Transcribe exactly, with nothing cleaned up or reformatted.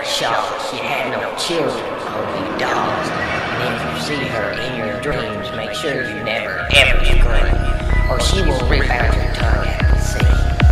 shocked she had no children, only dogs. And if you see her in your dreams, make sure you never ever scream, or she will rip out your tongue at the seams.